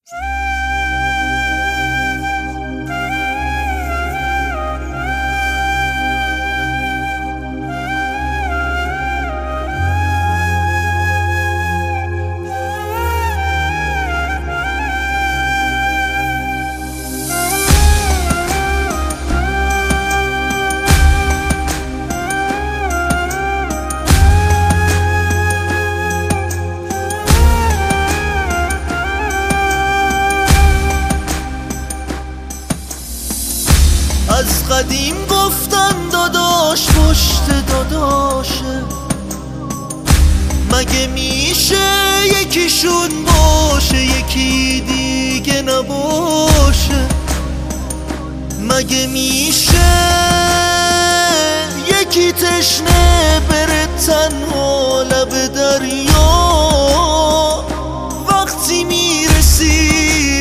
از قدیم گفتن داداش پشت داداشه، مگه میشه یکیشون باشه یکی دیگه نباشه؟ مگه میشه یکی تشنه بره تنها لب دریا؟ وقتی میرسی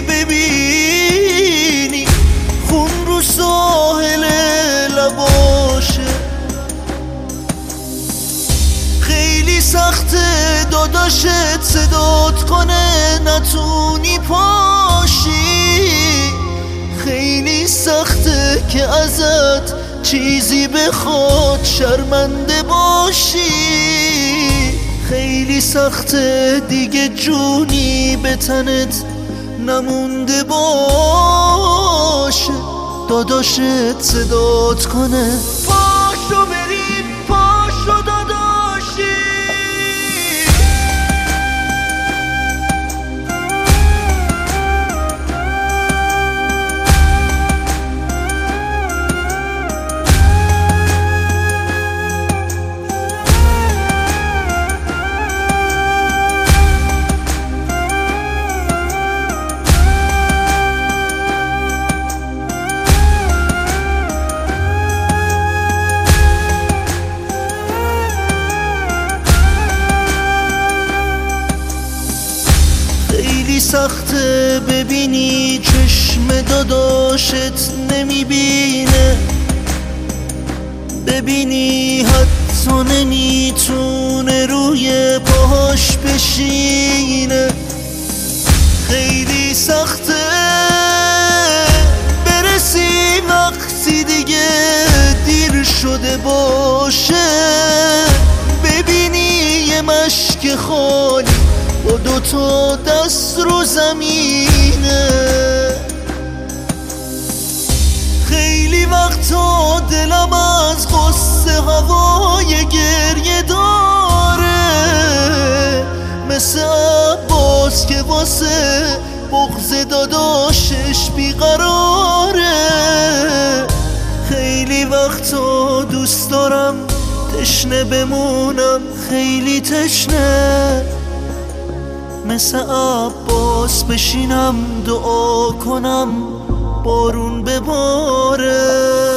ببینی خون رو ساحل لباشه. خیلی سخته داداشت صدات کنه نتونی پاشی، خیلی سخته که ازت چیزی بخواد شرمنده باشی، خیلی سخته دیگه جونی به تنت نمونده باشه. داداشت صدات کنه پاشو بریم پاشو داداشی. خیلی سخته ببینی چشم داداشت نمیبینه، ببینی حتی نمیتونه روی پاهاش بشینه. خیلی سخته برسی وقتی دیگه دیر شده باشه، ببینی یه مشک خالی با دوتا دست رو زمینه. خیلی وقتا دلم از قصه هوای گریه داره، مثل عباس که واسه بغض داداشش بیقراره. خیلی وقتا دوست دارم تشنه بمونم، خیلی تشنه، مثل عباس بشینم دعا کنم بارون بباره.